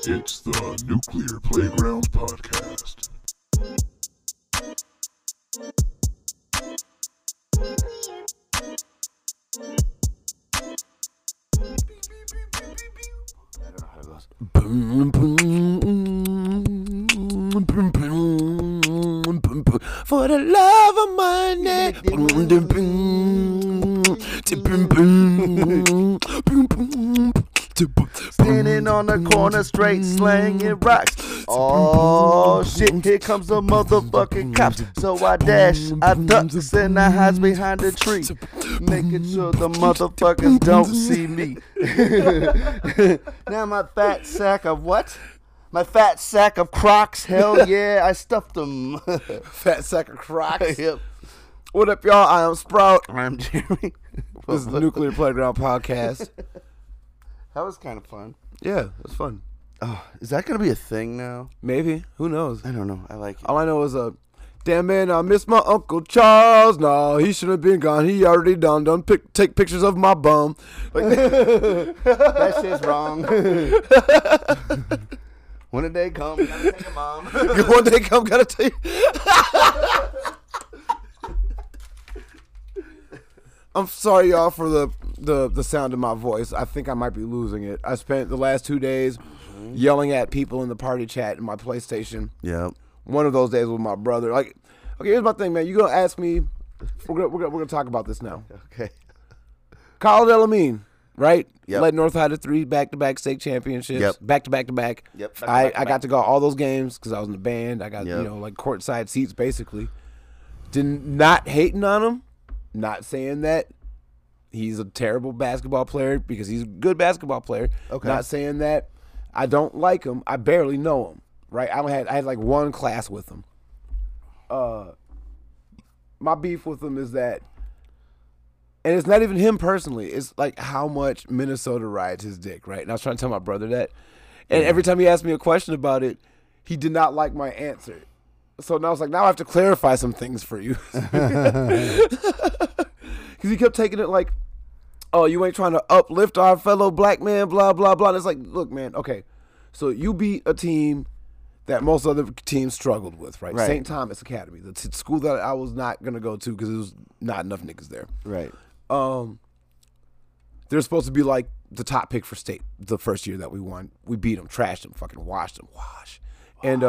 It's the Nuclear Playgrounds Podcast. I don't know how it goes. For the love of money. Standing on the corner straight slanging rocks. Oh shit, here comes the motherfucking cops. So I dash, I ducks, and I hides behind a tree, making sure the motherfuckers don't see me. Now my fat sack of what? My fat sack of Crocs, hell yeah, I stuffed them. Fat sack of Crocs. Yep. What up, y'all? I am Sprout. I'm Jeremy. This is the Nuclear Playground Podcast. That was kind of fun. Yeah, it's fun. Oh, is that going to be a thing now? Maybe. Who knows? I don't know. I like it. All I know is, damn man, I miss my Uncle Charles. No, he shouldn't have been gone. He already done take pictures of my bum. Like, That shit's wrong. When a day come, gotta take a mom. one day come, gotta tell you. I'm sorry, y'all, for the sound of my voice. I think I might be losing it. I spent the last 2 days yelling at people in the party chat in my PlayStation. Yep. One of those days with my brother. Like, okay, here's my thing, man. You're gonna ask me. We're gonna talk about this now. Okay. Khalid El-Amin, right? Yep. Led North High to 3 back-to-back state championships. Yep. Back-to-back-to-back. Yep. I got to go all those games because I was in the band. I got Yep. like courtside seats basically. Not hating on him. Not saying that he's a terrible basketball player because he's a good basketball player. Okay. Not saying that I don't like him. I barely know him. Right? I had like one class with him. My beef with him is that, and it's not even him personally. It's like how much Minnesota rides his dick, right? And I was trying to tell my brother that. And every time he asked me a question about it, he did not like my answer. So now I was like, now I have to clarify some things for you. Because he kept taking it like, oh, you ain't trying to uplift our fellow black man, blah, blah, blah. And it's like, look, man, okay. So you beat a team that most other teams struggled with, right? Right. St. Thomas Academy, the school that I was not going to go to because there was not enough niggas there. Right. They're supposed to be like the top pick for state the first year that we won. We beat them, trashed them, fucking washed them, And,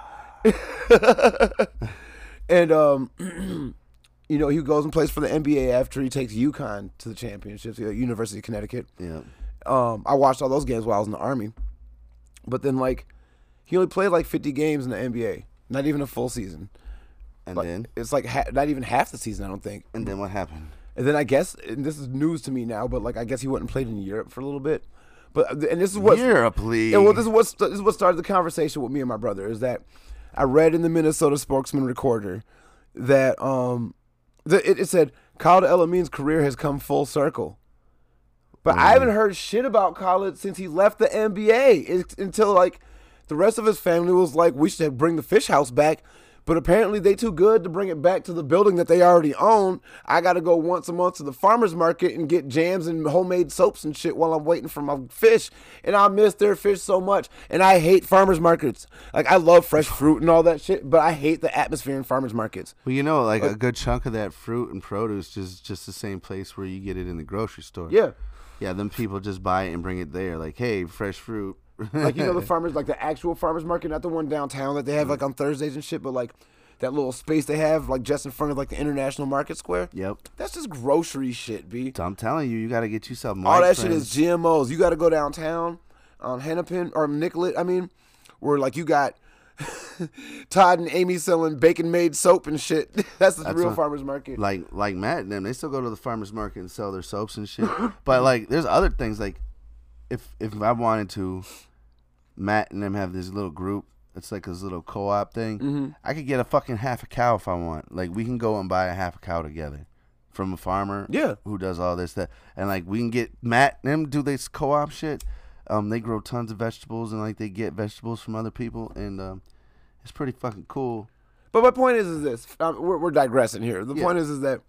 you know, he goes and plays for the NBA after he takes UConn to the championships, University of Connecticut. Yeah. I watched all those games while I was in the Army. But then, like, he only played like 50 games in the NBA, not even a full season. And Like, then? it's like not even half the season, I don't think. And then what happened? And then I guess, and this is news to me now, but like I guess he went and played in Europe for a little bit. But and this is what Europe, please. Yeah, well, this is what started the conversation with me and my brother. Is that I read in the Minnesota Spokesman Recorder that it said Khalid El-Amin's career has come full circle. But I haven't heard shit about Khalid since he left the NBA until like the rest of his family was like, we should bring the Fish House back. But apparently they too good to bring it back to the building that they already own. I got to go once a month to the farmer's market and get jams and homemade soaps and shit while I'm waiting for my fish. And I miss their fish so much. And I hate farmer's markets. Like, I love fresh fruit and all that shit, but I hate the atmosphere in farmer's markets. Well, you know, like a good chunk of that fruit and produce is just the same place where you get it in the grocery store. Yeah. Yeah, them people just buy it and bring it there. Like, hey, fresh fruit. Like, you know, the farmers, like the actual farmer's market, not the one downtown that they have like on Thursdays and shit, but like that little space they have like just in front of like the International Market Square. Yep. That's just grocery shit, B. So I'm telling you, you got to get you some. All that shit is GMOs. You got to go downtown on Hennepin or Nicollet, where like you got Todd and Amy selling bacon-made soap and shit. That's the real farmer's market. Like Matt and them, they still go to the farmer's market and sell their soaps and shit. But like, there's other things like, if I wanted to, Matt and them have this little group. It's like this little co-op thing. Mm-hmm. I could get a fucking half a cow if I want. Like, we can go and buy a half a cow together from a farmer. Yeah. Who does all this stuff. And like, we can get Matt and them do this co-op shit. They grow tons of vegetables and like they get vegetables from other people and it's pretty fucking cool. But my point is this. We're digressing here. The point is that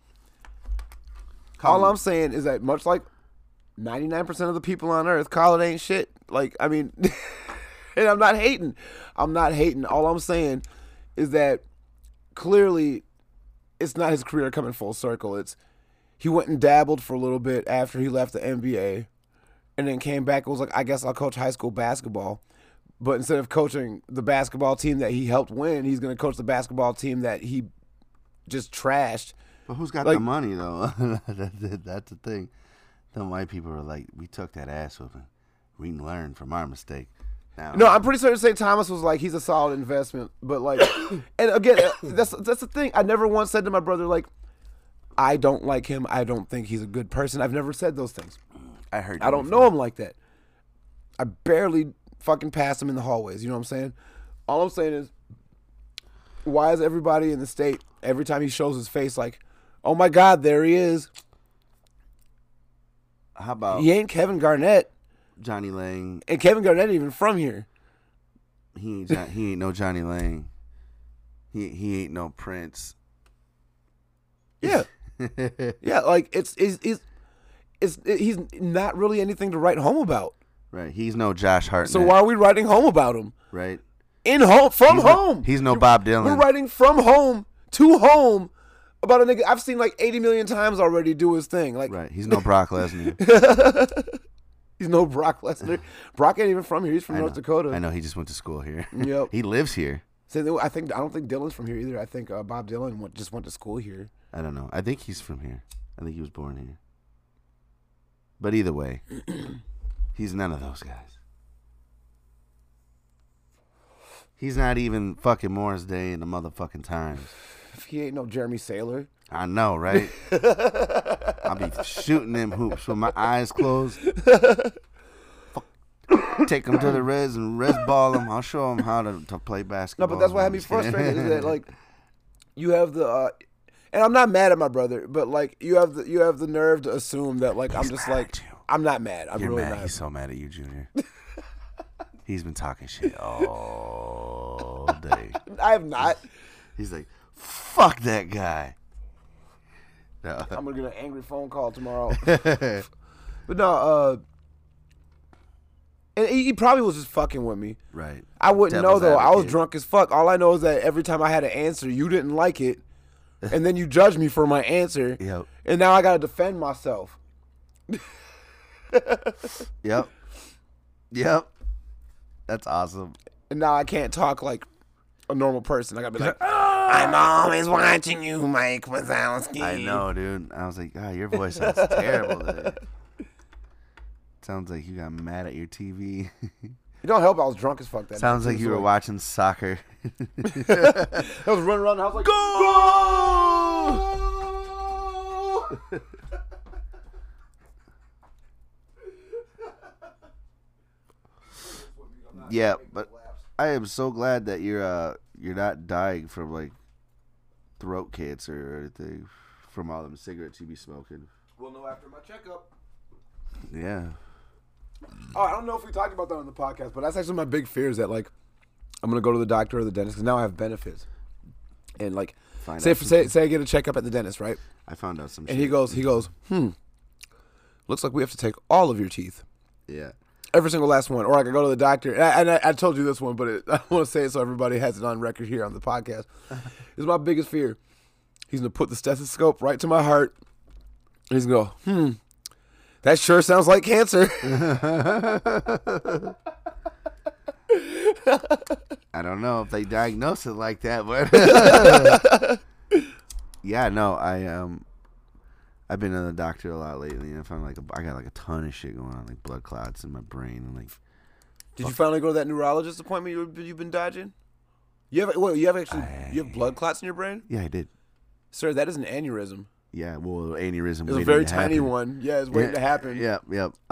all I'm saying is that much like 99% of the people on Earth, Khalid ain't shit. Like, I mean, And I'm not hating. All I'm saying is that clearly it's not his career coming full circle. It's he went and dabbled for a little bit after he left the NBA and then came back and was like, I guess I'll coach high school basketball. But instead of coaching the basketball team that he helped win, he's going to coach the basketball team that he just trashed. But who's got the money, though? That's the thing. The white people are like, we took that ass whooping. We can learn from our mistake. Now, No, I'm pretty certain St. Thomas was like, he's a solid investment. But, like, and again, that's the thing. I never once said to my brother, like, I don't like him. I don't think he's a good person. I've never said those things. I heard. I don't know him like that. I barely fucking pass him in the hallways. You know what I'm saying? All I'm saying is, why is everybody in the state, every time he shows his face, like, oh my God, there he is. How about He ain't Kevin Garnett. Johnny Lang? And Kevin Garnett ain't even from here. He ain't no Johnny Lang. He ain't no Prince. Yeah. Yeah, like, he's not really anything to write home about. Right. He's no Josh Hartnett. So why are we writing home about him? Right. From home. He's no Bob Dylan. We're writing from home to home about a nigga I've seen like 80 million times already do his thing. Like, right. He's no Brock Lesnar. He's no Brock Lesnar. Brock ain't even from here. He's from North Dakota. I know. He just went to school here. Yep. He lives here. So I don't think Dylan's from here either. I think Bob Dylan just went to school here. I don't know. I think he's from here. I think he was born here. But either way, he's none of those guys. He's not even fucking Morris Day in the motherfucking Times. He ain't no Jeremy Saylor. I know, right? I'll be shooting them hoops with my eyes closed. Take them to the res and res ball them. I'll show them how to play basketball. No, but that's what had me frustrated is that, like, you have the and I'm not mad at my brother, but like you have the nerve to assume that like I'm just like I'm not mad. I'm You're really mad. not. He's so mad at you, Junior. He's been talking shit all day. I have not. He's like, fuck that guy. No. I'm gonna get an angry phone call tomorrow. But no, and he probably was just fucking with me. Right. I wouldn't Devil's know though. I was advocate. drunk as fuck. All I know is that every time I had an answer, you didn't like it, and then you judged me for my answer. Yep. And now I gotta defend myself. Yep. That's awesome. And now I can't talk like a normal person. I gotta be like, I'm always watching you, Mike Wazowski. I know, dude. I was like, God, your voice sounds terrible today. Sounds like you got mad at your TV. You don't help. I was drunk as fuck that Sounds night, like too, you so, were watching soccer. I was running around the house like, go! Yeah, but I am so glad that you're not dying from like throat cancer or anything from all them cigarettes you be smoking. We'll know after my checkup. Yeah. Oh, I don't know if we talked about that on the podcast, but that's actually my big fear is that like I'm gonna go to the doctor or the dentist because now I have benefits, and like say I get a checkup at the dentist, right? I found out some And shit. he goes, looks like we have to take all of your teeth. Yeah. Every single last one. Or I could go to the doctor. And I told you this one, but I want to say it so everybody has it on record here on the podcast. It's my biggest fear. He's going to put the stethoscope right to my heart. And he's going to go, that sure sounds like cancer. I don't know if they diagnose it like that, but yeah, no, I've been to the doctor a lot lately, and I found I got like a ton of shit going on, like blood clots in my brain, and like. Did you finally go to that neurologist appointment you've been dodging? You have blood clots in your brain? Yeah, I did. Sir, that is an aneurysm. Yeah, well, aneurysm. It's a very tiny one. Yeah, it's waiting to happen. Yep.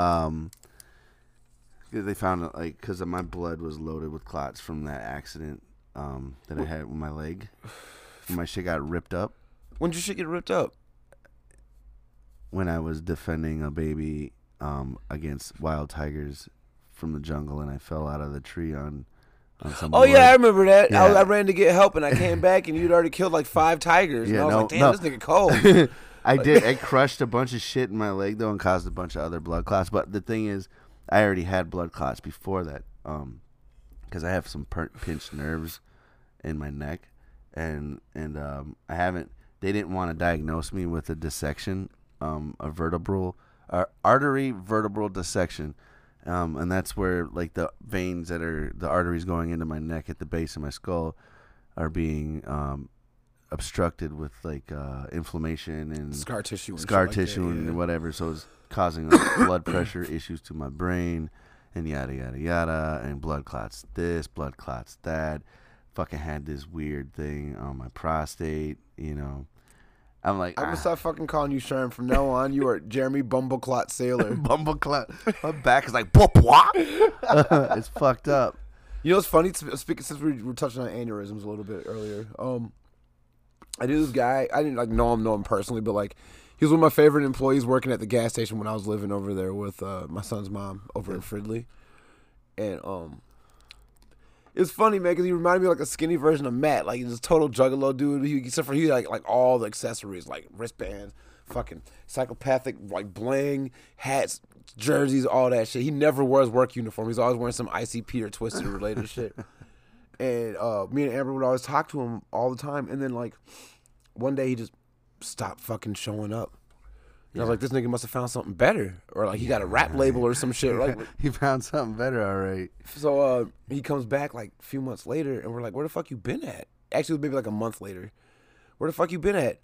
They found it because my blood was loaded with clots from that accident that I had with my leg. My shit got ripped up. When did your shit get ripped up? When I was defending a baby against wild tigers from the jungle, and I fell out of the tree on some. Oh yeah, I remember that. Yeah. I ran to get help, and I came back, and you'd already killed like 5 tigers. And I was like, damn, this nigga cold. I did. I crushed a bunch of shit in my leg though, and caused a bunch of other blood clots. But the thing is, I already had blood clots before that. because I have some pinched nerves in my neck, and I haven't. They didn't want to diagnose me with a dissection, a vertebral, artery vertebral dissection, and that's where like the veins that are the arteries going into my neck at the base of my skull are being obstructed with like inflammation and Scar tissue and whatever. So it's causing like, blood pressure issues to my brain and yada yada yada, and blood clots this, blood clots that. Fucking had this weird thing on my prostate, you know. I'm like, I'm gonna stop fucking calling you Sherm from now on. You are Jeremy Bumbleclot Sailor. Bumbleclot. My back is like, blah. It's fucked up. You know what's funny? Speaking since we were touching on aneurysms a little bit earlier. I knew this guy. I didn't like know him personally, but like he was one of my favorite employees working at the gas station when I was living over there with my son's mom over in Fridley, and it's funny, man, because he reminded me of like a skinny version of Matt. Like, he's a total juggalo dude. Except for he like all the accessories, like wristbands, fucking psychopathic, like bling, hats, jerseys, all that shit. He never wears work uniform. He's always wearing some ICP or Twisted related shit. And me and Amber would always talk to him all the time. And then, like, one day he just stopped fucking showing up. I was like, this nigga must have found something better. Or, like, he got a rap label or some shit. Like, he found something better, all right. So he comes back, like, a few months later, and we're like, where the fuck you been at? Actually, it was maybe, like, a month later. Where the fuck you been at?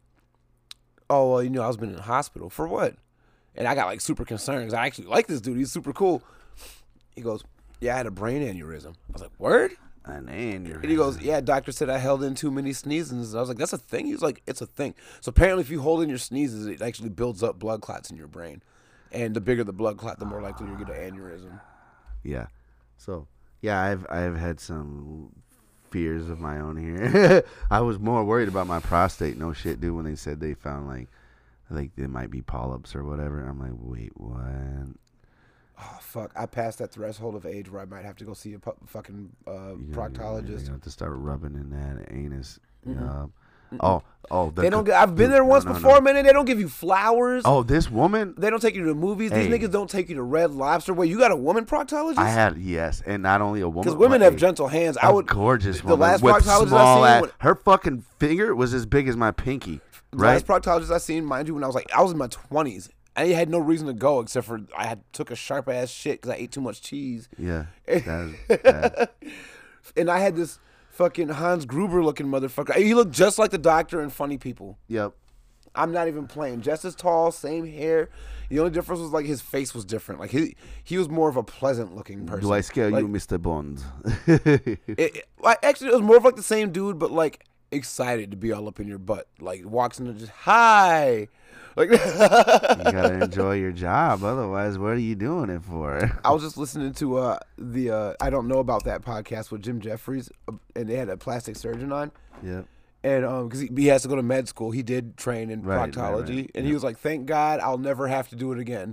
Oh, well, you know, I was been in the hospital. For what? And I got, like, super concerned because I actually like this dude. He's super cool. He goes, yeah, I had a brain aneurysm. I was like, word? An aneurysm. And he goes, yeah, doctor said I held in too many sneezes. I was like, that's a thing? He was like, it's a thing. So apparently if you hold in your sneezes, it actually builds up blood clots in your brain. And the bigger the blood clot, the more likely you get an aneurysm. Yeah. So, yeah, I've had some fears of my own here. I was more worried about my prostate. No shit, dude, when they said they found, like there might be polyps or whatever. I'm like, wait, what? Oh, fuck. I passed that threshold of age where I might have to go see a fucking proctologist. You have to start rubbing in that anus. Mm-hmm. They don't. I've been there once before, man. They don't give you flowers. Oh, this woman. They don't take you to the movies. Hey. These niggas don't take you to Red Lobster. Wait, you got a woman proctologist? Yes, and not only a woman. Because women have gentle hands. Gorgeous the woman. last with proctologist small I seen. her fucking finger was as big as my pinky. Right. Last proctologist I seen, mind you, when I was in my 20s. I had no reason to go except for I took a sharp ass shit because I ate too much cheese. Yeah. That And I had this fucking Hans Gruber looking motherfucker. He looked just like the doctor in Funny People. Yep. I'm not even playing. Just as tall, same hair. The only difference was like his face was different. Like he was more of a pleasant looking person. Do I scare like, you, Mr. Bond? Actually, it was more of like the same dude, but like excited to be all up in your butt. Like walks in and just hi. Like you gotta enjoy your job, otherwise, what are you doing it for? I was just listening to the I Don't Know About That podcast with Jim Jeffries, and they had a plastic surgeon on. Yep. And because he has to go to med school, he did train in proctology, right. and he was like, "Thank God, I'll never have to do it again."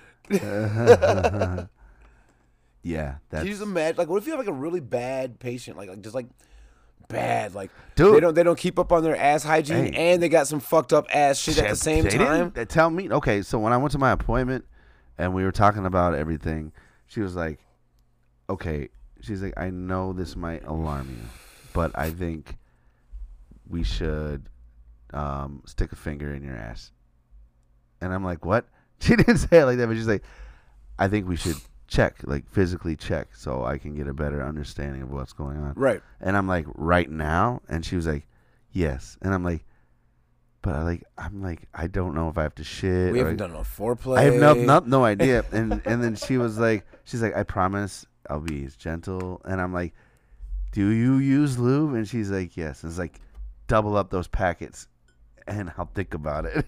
Yeah, that's. Can you just imagine? Like, what if you have like a really bad patient, like just like bad, like dude, they don't keep up on their ass hygiene, and they got some fucked up ass shit at the same time. They tell me, okay, so when I went to my appointment and we were talking about everything, she was like, okay, she's like, I know this might alarm you, but I think we should stick a finger in your ass. And I'm like, what? She didn't say it like that, but she's like, I think we should check, like physically check, so I can get a better understanding of what's going on. Right. And I'm like, right now? And she was like, yes. And I'm like, I don't know if I have to shit. We haven't done no foreplay. I have no idea. And then she's like, I promise I'll be as gentle. And I'm like, do you use lube? And she's like, yes. And it's like, double up those packets and I'll think about it.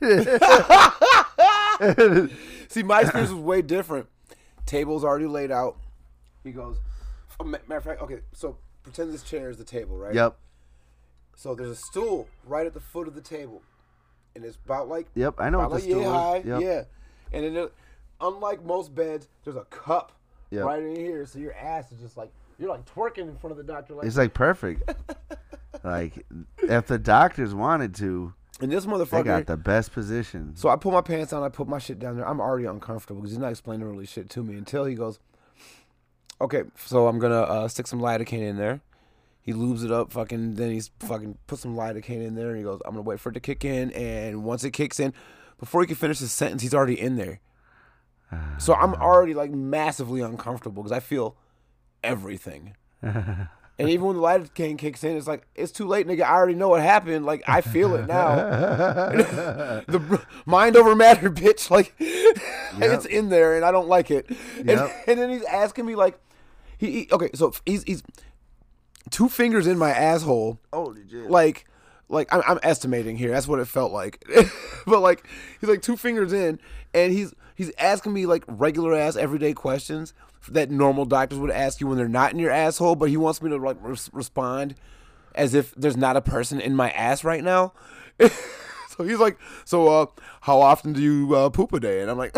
See, my experience was way different. Table's already laid out. He goes, matter of fact, okay, so pretend this chair is the table, right? Yep. So there's a stool right at the foot of the table. And it's about like... Yep, I know what the stool high, is. Yep. Yeah. And then, unlike most beds, there's a cup Yep. right in here. So your ass is just like... You're like twerking in front of the doctor. Like, it's like perfect. Like, if the doctors wanted to... And this motherfucker... They got the best position. So I pull my pants on, I put my shit down there. I'm already uncomfortable because he's not explaining really shit to me until he goes, Okay, so I'm gonna stick some lidocaine in there. He lubes it up, then he's fucking put some lidocaine in there, and he goes, I'm gonna wait for it to kick in, and once it kicks in, before he can finish his sentence, he's already in there. So I'm already like massively uncomfortable because I feel everything. And even when the lidocaine kicks in, it's like, it's too late, nigga. I already know what happened. Like, I feel it now. The mind over matter, bitch. Like, it's in there, and I don't like it. And then he's asking me, like, okay, so he's 2 fingers in my asshole. Holy shit. Like I'm estimating here. That's what it felt like. But, like, he's, like, 2 fingers in, and he's asking me, like, regular-ass, everyday questions that normal doctors would ask you when they're not in your asshole, but he wants me to, like, respond as if there's not a person in my ass right now. So he's like, how often do you poop a day? And I'm like,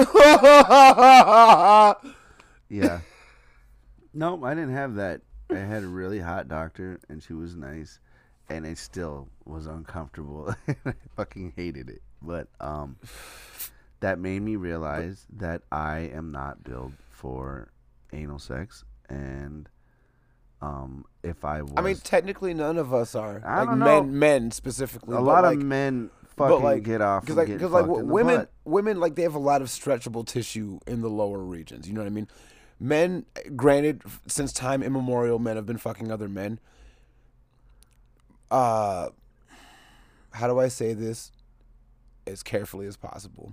yeah. No, I didn't have that. I had a really hot doctor, and she was nice, and I still was uncomfortable. I fucking hated it. But that made me realize that I am not built for anal sex, and if I was, I mean, technically none of us are. I like don't know. Men specifically. A lot of men fucking get off because and get fucked in the butt. women, like, they have a lot of stretchable tissue in the lower regions. You know what I mean? Men, granted, since time immemorial, men have been fucking other men. How do I say this as carefully as possible?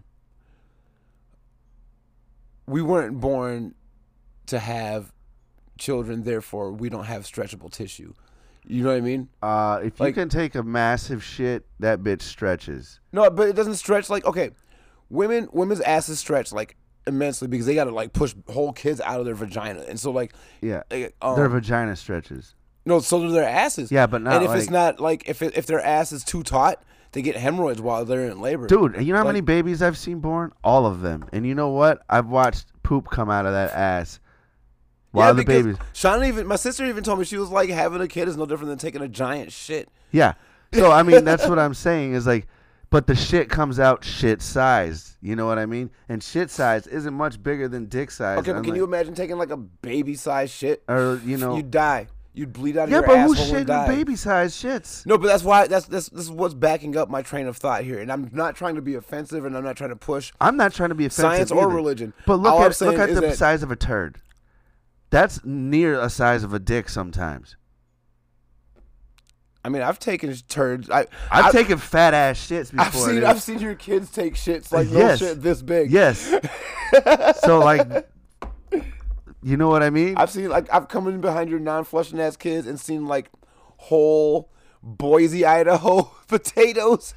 We weren't born to have children, therefore we don't have stretchable tissue. You know what I mean? If you can take a massive shit, that bitch stretches. No, but it doesn't stretch like, okay, women's asses stretch like immensely because they gotta like push whole kids out of their vagina, and so like their vagina stretches. No, so do their asses. Yeah, but not. And if like, it's not like if their ass is too taut, they get hemorrhoids while they're in labor. Dude, you know how many babies I've seen born? All of them. And you know what? I've watched poop come out of that ass while the babies. My sister even told me, she was like, having a kid is no different than taking a giant shit. Yeah. So I mean, that's what I'm saying is like, but the shit comes out shit sized. You know what I mean? And shit size isn't much bigger than dick size. Okay, but can you imagine taking like a baby size shit? Or you'd die. You'd bleed out of your asshole. asshole. Yeah, but who's shitting baby size shits? No, but that's why this is what's backing up my train of thought here, and I'm not trying to be offensive, and I'm not trying to push. I'm not trying to be offensive science or either. religion. But look at the size of a turd. That's near a size of a dick sometimes. I mean, I've taken turds. I've taken fat ass shits before. I've seen your kids take shits like no shit this big. Yes. So like, you know what I mean? I've come in behind your non-flushing ass kids and seen like whole Boise, Idaho potatoes.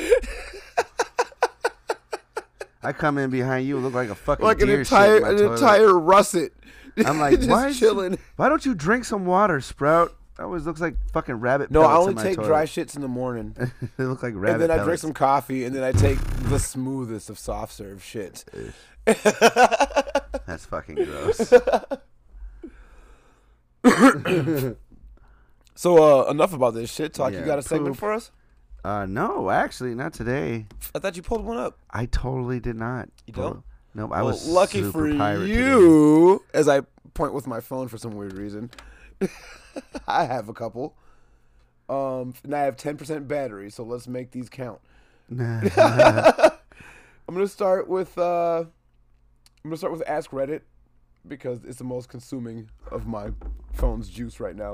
I come in behind you, look like a fucking like deer an entire russet. I'm like, just chilling. Why don't you drink some water, Sprout? It always looks like fucking rabbit No, pellets. I only in my take toilet. dry shits in the morning. They look like rabbit And then I drink pellets. some coffee, and then I take the smoothest of soft serve shits. That's fucking gross. So enough about this shit talk. Yeah, You got a segment poop. for us? No, actually, not today. I thought you pulled one up. I totally did not. You don't? Nope, I was lucky super for pirate you. As I point with my phone for some weird reason, I have a couple. And I have 10% battery, so let's make these count. today. I'm gonna start with Ask Reddit because it's the most consuming of my phone's juice right now.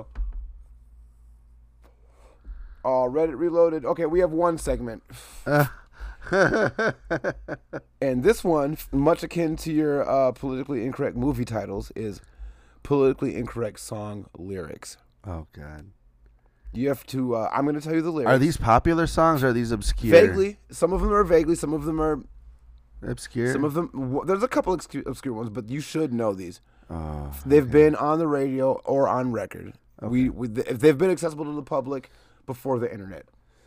Reddit Reloaded. Okay, we have one segment. And this one, much akin to your politically incorrect movie titles, is politically incorrect song lyrics. Oh, God. You have to, I'm going to tell you the lyrics. Are these popular songs or are these obscure? Vaguely. Some of them are vaguely. Some of them are Obscure? Some of them, there's a couple obscure ones, but you should know these. Oh, They've been on the radio or on record. Okay. If they've been accessible to the public before the internet.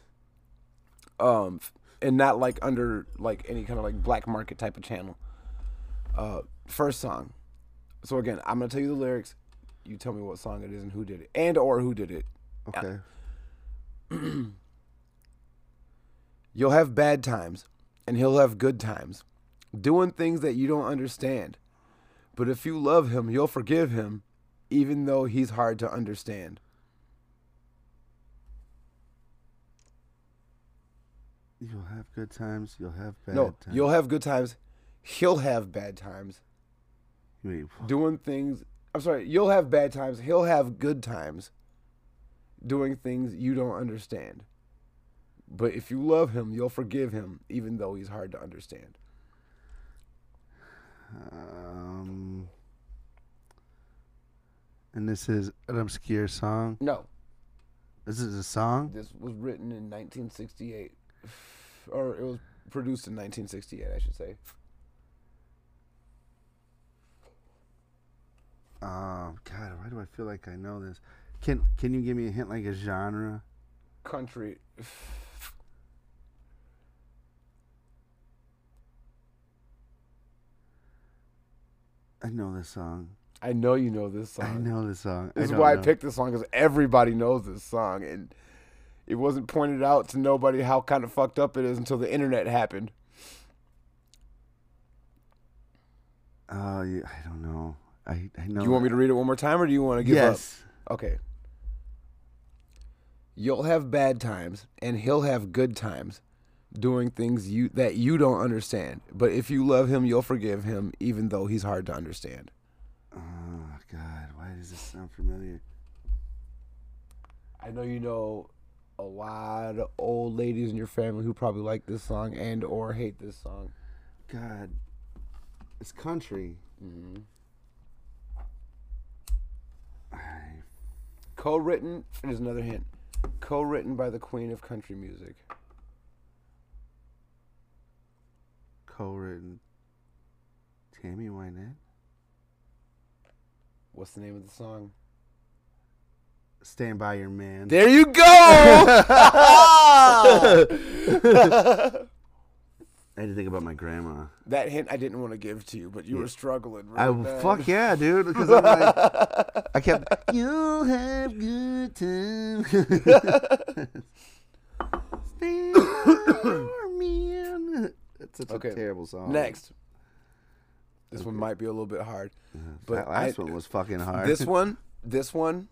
And not like under like any kind of like black market type of channel. First song. So again, I'm gonna tell you the lyrics. You tell me what song it is and who did it, and or who did it. Okay. You'll have bad times, and he'll have good times, doing things that you don't understand. But if you love him, you'll forgive him, even though he's hard to understand. You'll have good times. You'll have bad No, times. you'll have good times. He'll have bad times. Wait, Doing things. I'm sorry. You'll have bad times. He'll have good times. Doing things you don't understand. But if you love him, you'll forgive him, even though he's hard to understand. And this is an obscure song. No, This is a song. this was written in 1968. Or it was produced in 1968, I should say. God, why do I feel like I know this? Can you give me a hint, like a genre? Country. I know this song. I know you know this song. I know this song. This is don't why I know. picked this song, because everybody knows this song, and it wasn't pointed out to nobody how kind of fucked up it is until the internet happened. Yeah, I don't know. I know. Do you want me to read it one more time, or do you want to give Yes. up? Okay. You'll have bad times, and he'll have good times, doing things that you don't understand. But if you love him, you'll forgive him, even though he's hard to understand. Oh God, why does this sound familiar? I know you know a lot of old ladies in your family who probably like this song and or hate this song. God, it's country. Co-written, here's another hint. Co-written by the queen of country music. Co-written. Tammy Wynette. What's the name of the song? Stand by your man. There you go! I had to think about my grandma. That hint I didn't want to give to you, but you were struggling. I Really bad. fuck yeah, dude. Because I'm like, I kept. You'll have good times. Stand by your man. That's such Okay, a terrible song. Next. This one might be a little bit hard. But That last one was fucking hard. This one,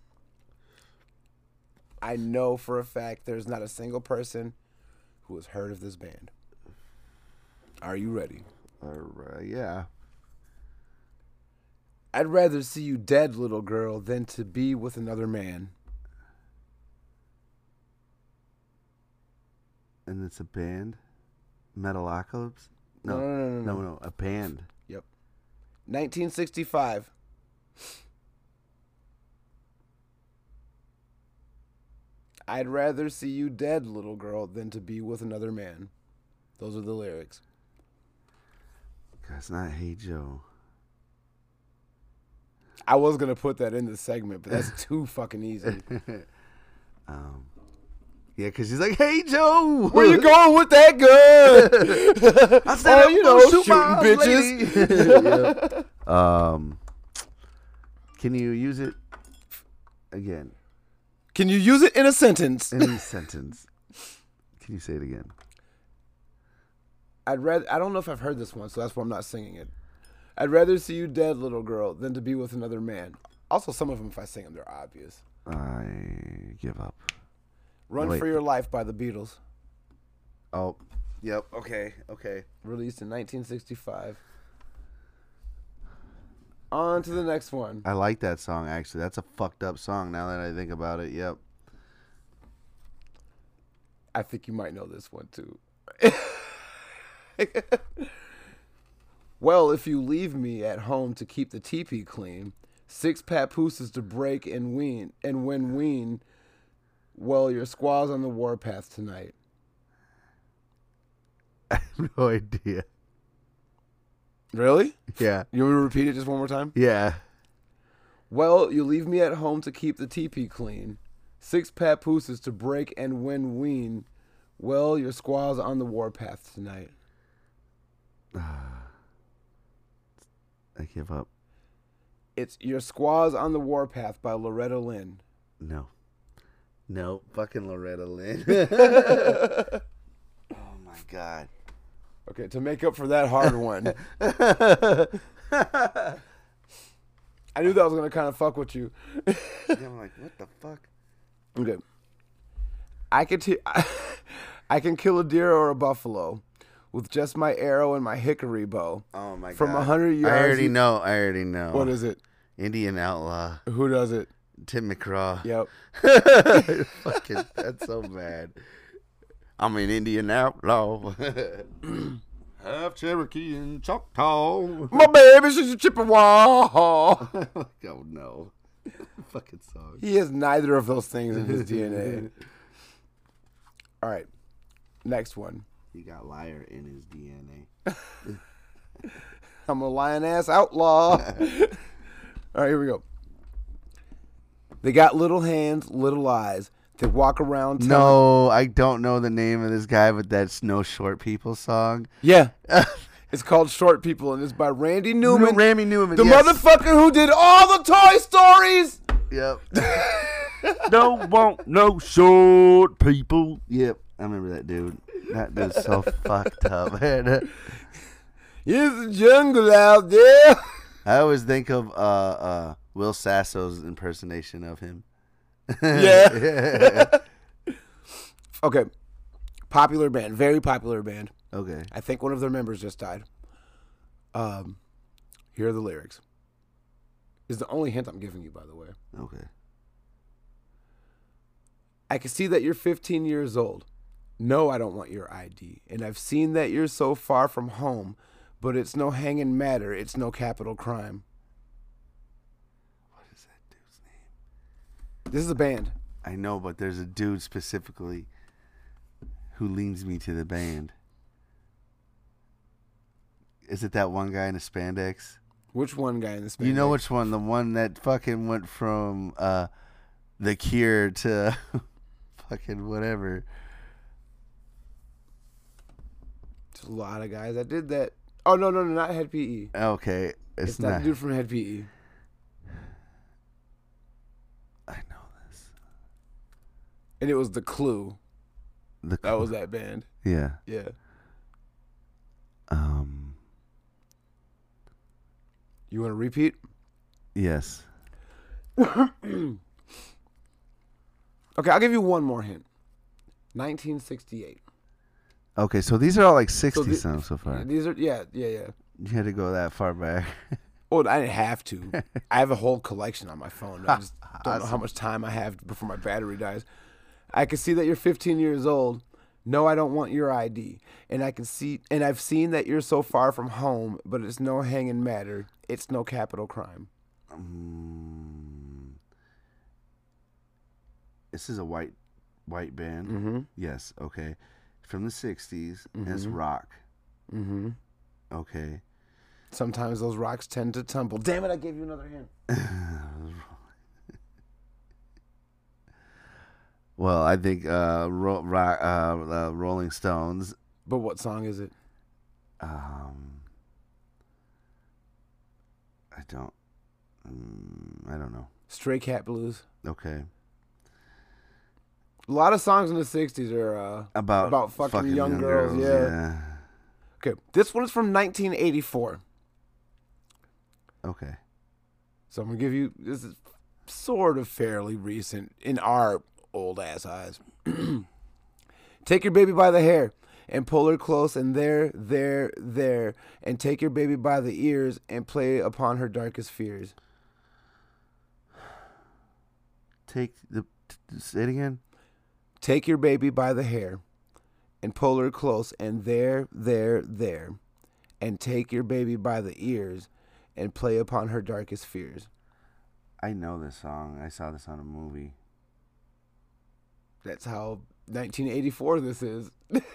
I know for a fact there's not a single person who has heard of this band. Are you ready? Yeah. I'd rather see you dead, little girl, than to be with another man. And it's a band? Metalocalypse? No. A band. Yep. 1965. I'd rather see you dead, little girl, than to be with another man. Those are the lyrics. That's not Hey Joe. I was going to put that in the segment, but that's too fucking easy. Yeah, because she's like, Hey Joe! Where you going with that gun? I said, Oh, you know, shooting bitches. Yeah. Can you use it again? Can you use it in a sentence? In a sentence. Can you say it again? I don't know if I've heard this one, so that's why I'm not singing it. I'd rather see you dead, little girl, than to be with another man. Also, some of them, if I sing them, they're obvious. I give up. Run Wait. for Your Life by the Beatles. Oh, yep. Okay. Released in 1965. On to the next one. I like that song, actually. That's a fucked up song now that I think about it. Yep. I think you might know this one, too. Well, if you leave me at home to keep the teepee clean, 6 papooses to break and wean, and when wean, well, your squaw's on the warpath tonight. I have no idea. Really? Yeah. You want me to repeat it just one more time? Yeah. Well, you leave me at home to keep the teepee clean, 6 papooses to break and when wean, well, your squaw's on the warpath tonight. I give up. It's Your Squaw's on the Warpath by Loretta Lynn. No. Fucking Loretta Lynn. Oh my God. Okay, to make up for that hard one, I knew that was gonna kind of fuck with you. Yeah, I'm like, what the fuck? Okay. I can kill a deer or a buffalo with just my arrow and my hickory bow. Oh my From god. 100 yards. I already know. What is it? Indian Outlaw. Who does it? Tim McGraw. Yep. Fucking, that's so bad. I'm an Indian Outlaw. Half Cherokee and Choctaw. My baby, she's a Chippewa. Oh no. Fucking song. He has neither of those things in his DNA. All right. Next one. He got liar in his DNA. I'm a lion-ass outlaw. All right, here we go. They got little hands, little eyes. They walk around town. No, I don't know the name of this guy, but that's No Short People song. Yeah. It's called Short People, and it's by Randy Newman. Randy Newman. The yes. motherfucker who did all the Toy Stories. Yep. Don't want no short people. Yep. I remember that dude. That dude's so fucked up, man. Here's the jungle out there. I always think of Will Sasso's impersonation of him. Yeah. Okay. Popular band. Very popular band. Okay. I think one of their members just died. Here are the lyrics. Is the only hint I'm giving you, by the way. Okay. I can see that you're 15 years old. No, I don't want your ID. And I've seen that you're so far from home, but it's no hanging matter. It's no capital crime. What is that dude's name? This is a band. I know, but there's a dude specifically who leads me to the band. Is it that one guy in the spandex? Which one guy in this band? You know which one? The one that fucking went from The Cure to fucking whatever. There's a lot of guys that did that. Oh, no, not Head PE. Okay. It's not the dude from Head PE. I know this. And it was The Clue. That was that band. Yeah. Yeah. You want to repeat? Yes. Okay, I'll give you one more hint. 1968. Okay, so these are all like 60 the- songs so far. These are, yeah. You had to go that far back. Well, I didn't have to. I have a whole collection on my phone. I just don't know how much time I have before my battery dies. I can see that you're 15 years old. No, I don't want your ID. And I've seen that you're so far from home, but it's no hanging matter. It's no capital crime. This is a white band. Mm-hmm. Yes. Okay. From the 60s. And it's rock. Mm-hmm. Okay. Sometimes those rocks tend to tumble. Damn it, I gave you another hint. Well, I think Rolling Stones. But what song is it? I don't know. Stray Cat Blues. Okay. A lot of songs in the 60s are about fucking young girls. Yeah. Okay, this one is from 1984. Okay. So I'm going to give you, this is sort of fairly recent in our old ass eyes. Take your baby by the hair and pull her close and there, and take your baby by the ears and play upon her darkest fears. Say it again. Take your baby by the hair and pull her close and there, and take your baby by the ears and play upon her darkest fears. I know this song. I saw this on a movie. That's how 1984 this is.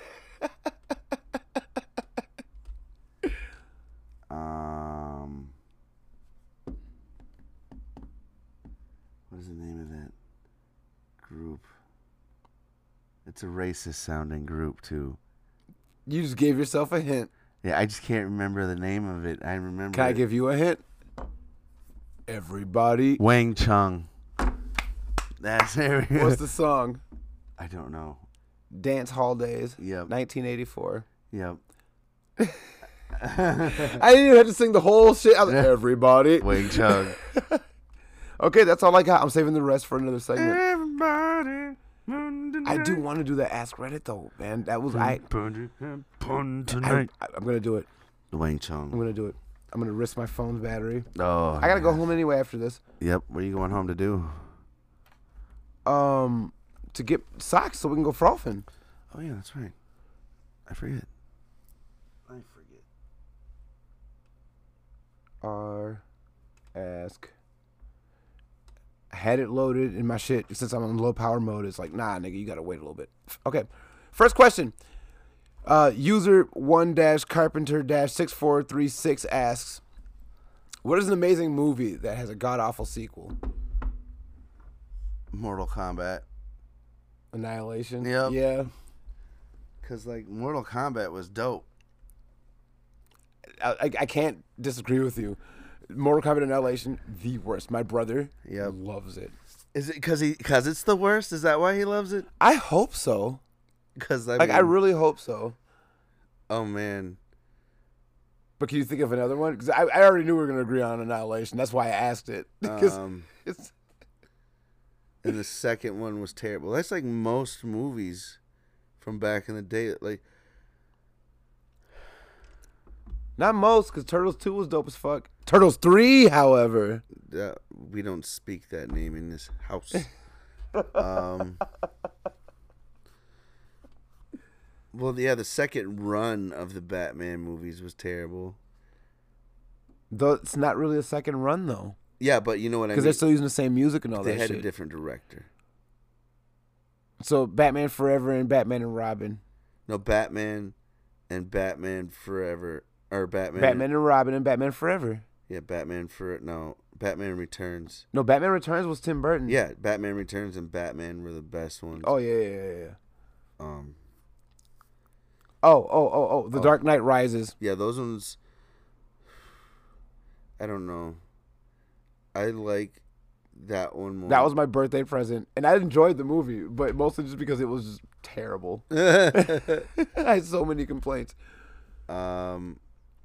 What is the name of that group? It's a racist sounding group too. You just gave yourself a hint. Yeah, I just can't remember the name of it. I remember. Can I give you a hint? Everybody. Wang Chung. That's it. What's the song? I don't know. Dance Hall Days. Yep. 1984. Yep. I didn't even have to sing the whole shit. I was like, everybody. Wing Chun. Okay, that's all I got. I'm saving the rest for another segment. Everybody. I do want to do the Ask Reddit though, man. That was I'm gonna do it. Wing I'm Chun. gonna do it. I'm gonna risk my phone's battery. Oh, I gotta go home anyway after this. Yep. What are you going home to do? To get socks so we can go frothing. Oh yeah, that's right. I forget. Ask. I had it loaded in my shit. Since I'm on low power mode, it's like, nah, nigga, you gotta wait a little bit. Okay. First question. User 1-Carpenter-6436 asks, what is an amazing movie that has a god-awful sequel? Mortal Kombat. Annihilation? Yep. Yeah. Cause like Mortal Kombat was dope. I can't disagree with you. Mortal Kombat Annihilation, the worst. My brother loves it. Is it cause it's the worst? Is that why he loves it? I hope so. Cause I really hope so. Oh man. But can you think of another one? Because I already knew we were going to agree on Annihilation. That's why I asked it. Because it's... And the second one was terrible. That's like most movies from back in the day. Like, not most, because Turtles 2 was dope as fuck. Turtles 3, however. we don't speak that name in this house. Well, yeah, the second run of the Batman movies was terrible. Though it's not really a second run, though. Yeah, but you know what I mean? Because they're still using the same music and all that shit. They had a different director. So Batman Forever and Batman and Robin. No, Batman and Batman Forever. Or Batman and Robin and Batman Forever. Yeah, Batman Returns. No, Batman Returns was Tim Burton. Yeah, Batman Returns and Batman were the best ones. Oh, yeah. The Dark Knight Rises. Yeah, those ones, I don't know. I like that one more. That was my birthday present. And I enjoyed the movie, but mostly just because it was just terrible. I had so many complaints. What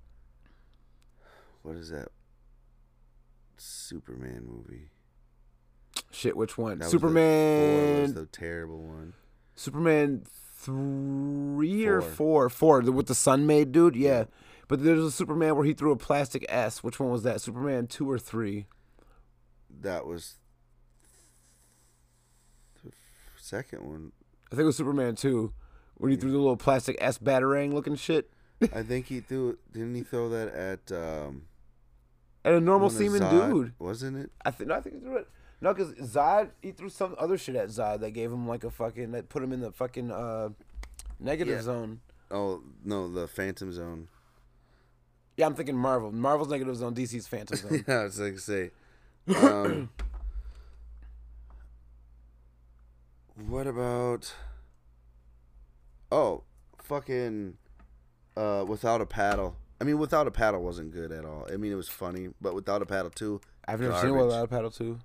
is that? Superman movie. Shit, which one? That Superman. Was the terrible one. Superman 3 or 4? 4, with the sun-made dude? Yeah. But there's a Superman where he threw a plastic S. Which one was that? Superman 2 or 3? That was the second one. I think it was Superman 2, when he threw the little plastic S batarang looking shit. I think he threw it. Didn't he throw that at a normal seeming dude? Wasn't it? I think he threw it. No, because Zod, he threw some other shit at Zod that gave him like a fucking, that put him in the fucking negative zone. Oh, no, the Phantom Zone. Yeah, I'm thinking Marvel. Marvel's negative zone, DC's Phantom Zone. Yeah, I was like to say. What about? Oh, fucking. Without a Paddle. I mean, Without a Paddle wasn't good at all. I mean, it was funny, but Without a Paddle 2. I've never seen Without a Paddle 2.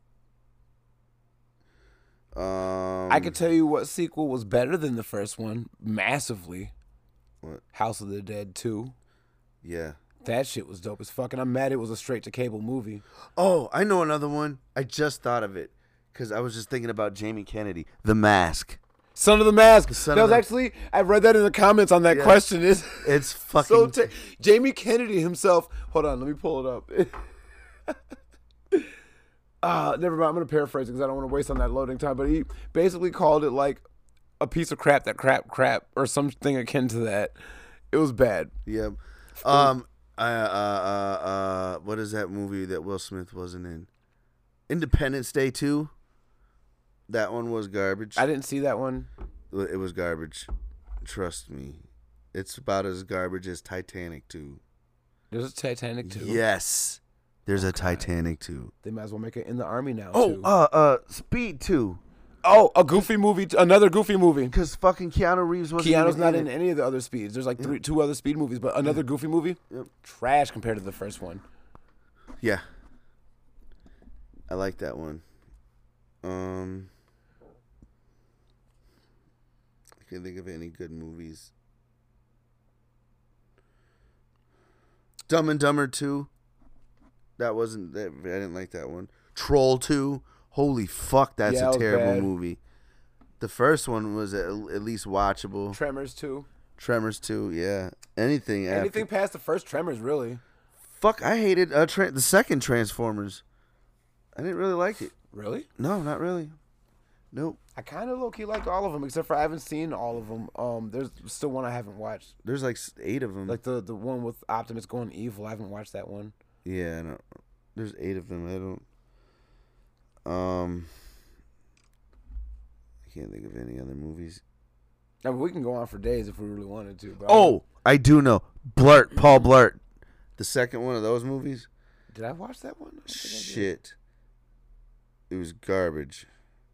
I could tell you what sequel was better than the first one, massively. What? House of the Dead 2. Yeah. That shit was dope as fuck, and I'm mad it was a straight-to-cable movie. Oh, I know another one. I just thought of it because I was just thinking about Jamie Kennedy. The Mask. Son of the Mask. Actually, I read that in the comments on that question. It's fucking... Jamie Kennedy himself... Hold on, let me pull it up. Never mind, I'm going to paraphrase it because I don't want to waste on that loading time, but he basically called it like a piece of crap that crap, or something akin to that. It was bad. Yeah. What is that movie that Will Smith wasn't in? Independence Day 2. That one was garbage. I didn't see that one. It was garbage. Trust me. It's about as garbage as Titanic 2. There's a Titanic 2? Yes. There's a Titanic 2. They might as well make it in the Army now, too. Oh, Speed 2. Oh, a Goofy movie. Another Goofy movie. Because fucking Keanu Reeves wasn't Keanu's not in any of the other Speeds. There's like two other Speed movies, but another Goofy movie? Yep. Trash compared to the first one. Yeah. I like that one. I can't think of any good movies. Dumb and Dumber 2. That wasn't. I didn't like that one. Troll 2. Holy fuck, that's Yeah, a it was terrible bad. movie. The first one was at least watchable. Tremors 2. Tremors 2, yeah. Anything after. Anything past the first Tremors, really. Fuck, I hated the second Transformers. I didn't really like it. Really? No, not really. Nope. I kind of low-key liked all of them, except for I haven't seen all of them. There's still one I haven't watched. There's like 8 of them. Like the one with Optimus going evil. I haven't watched that one. Yeah, no. There's 8 of them. I don't. I can't think of any other movies. I mean, we can go on for days if we really wanted to. But Oh, I do know. Blurt, Paul Blurt. The second one of those movies? did I watch that one? I don't think I did. Shit. It was garbage.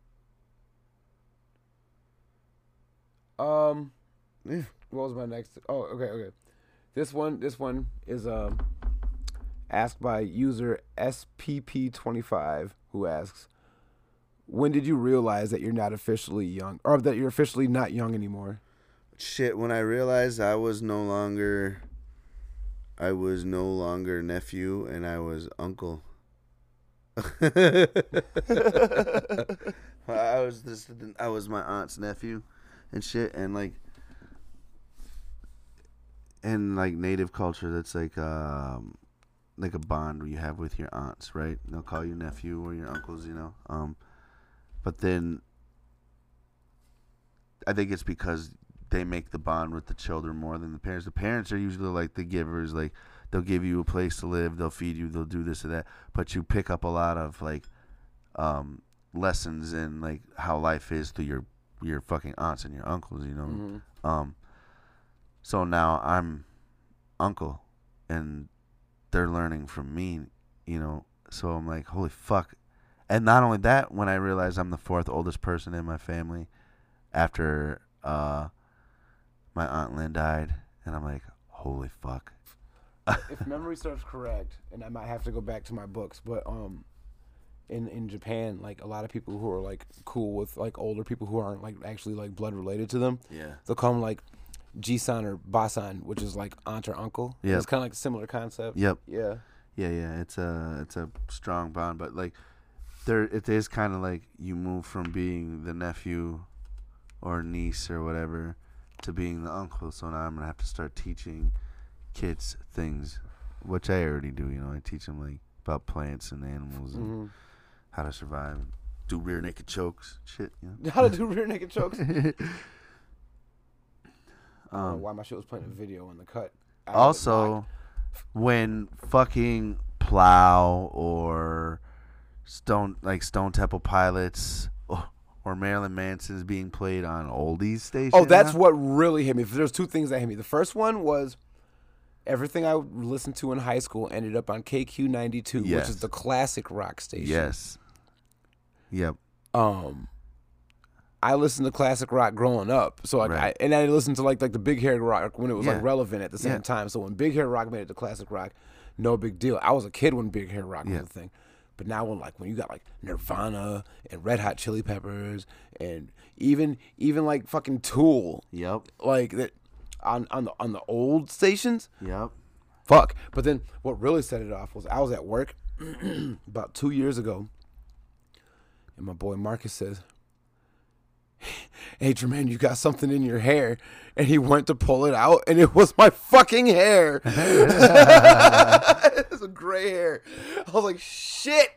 Yeah. What was my next? Oh, okay. This one is asked by user SPP25, who asks, when did you realize that you're not officially young, or that you're officially not young anymore? Shit, when I realized I was no longer nephew and I was uncle. I was my aunt's nephew and shit, and like in like native culture, that's like a bond you have with your aunts, right? They'll call you nephew or your uncles, you know. But then I think it's because they make the bond with the children more than the parents. The parents are usually like the givers, like they'll give you a place to live, they'll feed you, they'll do this or that. But you pick up a lot of like lessons in like how life is through your fucking aunts and your uncles, you know. Mm-hmm. So now I'm uncle, and they're learning from me, you know. So I'm like, holy fuck. And not only that, when I realized I'm the 4th oldest person in my family after my Aunt Lynn died, and I'm like, holy fuck. If memory serves correct, and I might have to go back to my books, but in Japan, like a lot of people who are like cool with like older people who aren't like actually like blood related to them, Yeah. they'll call them like Jisan or Basan, which is like aunt or uncle. Yep. It's kind of like a similar concept. Yep. Yeah. Yeah. It's a strong bond, but like it is kind of like you move from being the nephew or niece or whatever to being the uncle. So now I'm gonna have to start teaching kids things, which I already do. You know, I teach them like about plants and animals and how to survive, do rear naked chokes, shit. You know? How to do rear naked chokes. I don't know why my shit was playing a video on the cut. I had it Also, locked. when fucking Plow or Stone Temple Pilots or Marilyn Manson's being played on oldies station. Oh, that's now? what really hit me. There's 2 things that hit me. The first one was everything I listened to in high school ended up on KQ92, Yes. which is the classic rock station. Yes. Yep. I listened to classic rock growing up, so like Right. I listened to like the Big Hair Rock when it was Yeah. like relevant at the same Yeah. time. So when Big Hair Rock made it to classic rock, no big deal. I was a kid when Big Hair Rock Yeah. was a thing, but now when you got like Nirvana and Red Hot Chili Peppers and even like fucking Tool, Yep. like that on the old stations. Yep. Fuck. But then what really set it off was I was at work about 2 years ago, and my boy Marcus says, "Hey, Jermaine, you got something in your hair." And he went to pull it out, and it was my fucking hair. It was a gray hair. I was like, shit.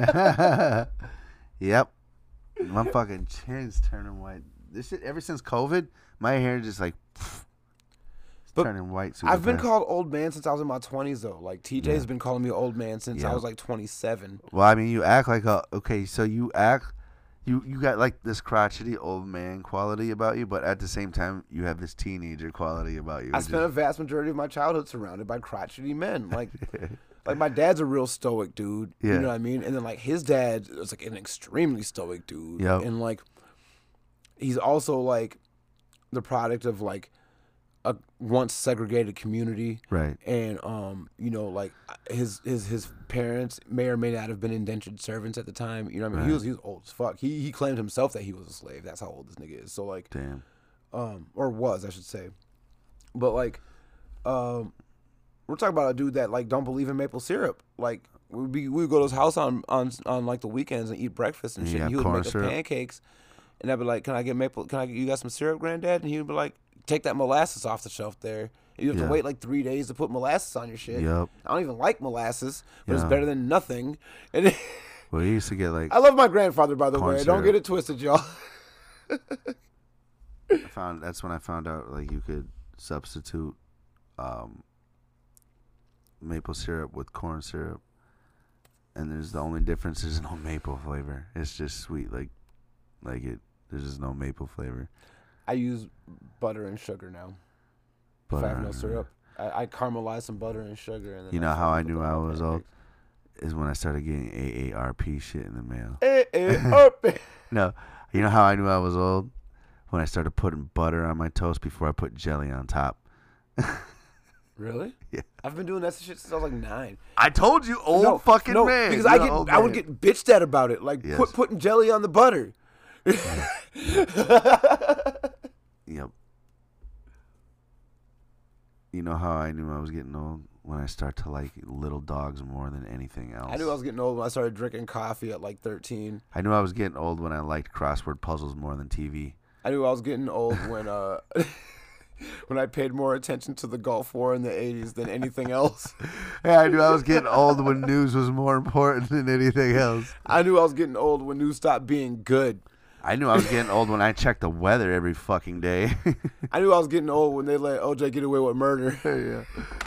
Yep. My fucking chin's turning white. This shit, ever since COVID, my hair just like it's But turning white. Super I've been fast. called old man since I was in my 20s, though. Like, TJ's been calling me old man since I Yeah. was like 27. Well, I mean, you act like so you act. You got like this crotchety old man quality about you, but at the same time, you have this teenager quality about you. I spent a vast majority of my childhood surrounded by crotchety men. Like my dad's a real stoic dude. Yeah. You know what I mean? And then like his dad was like an extremely stoic dude. Yep. And like he's also like the product of like a once segregated community. Right. And you know, like his parents may or may not have been indentured servants at the time. You know what I mean? Right. He was old as fuck. He claimed himself that he was a slave. That's how old this nigga is. So like Damn. or was, I should say. But like we're talking about a dude that like don't believe in maple syrup. Like we would go to his house on like the weekends and eat breakfast and shit. Yeah, And he would corn make us syrup. pancakes, and I'd be like, you got some syrup, Granddad? And he would be like, take that molasses off the shelf there. You have to Yeah. wait like 3 days to put molasses on your shit. Yep. I don't even like molasses, but it's Yeah. better than nothing. And Well, he used to get like I love my grandfather, by the Corn way. Don't syrup. get it twisted, y'all. that's when I found out like you could substitute maple syrup with corn syrup, and there's the only difference is no maple flavor. It's just sweet, like it. There's just no maple flavor. I use butter and sugar now. If I have no syrup, I caramelize some butter and sugar. And then You know how I put knew that I on was old pancakes. is when I started getting AARP shit in the mail. AARP. No, you know how I knew I was old? When I started putting butter on my toast before I put jelly on top. Really? Yeah. I've been doing that shit since I was like 9. I told you, old No, fucking no, man. because You're an old I would man. get bitched at about it, like Yes. putting jelly on the butter. Yep. You know how I knew I was getting old? When I start to like little dogs more than anything else. I knew I was getting old when I started drinking coffee at like 13. I knew I was getting old when I liked crossword puzzles more than TV. I knew I was getting old when when I paid more attention to the Gulf War in the 80s than anything else. Yeah, I knew I was getting old when news was more important than anything else. I knew I was getting old when news stopped being good. I knew I was getting old when I checked the weather every fucking day. I knew I was getting old when they let OJ get away with murder.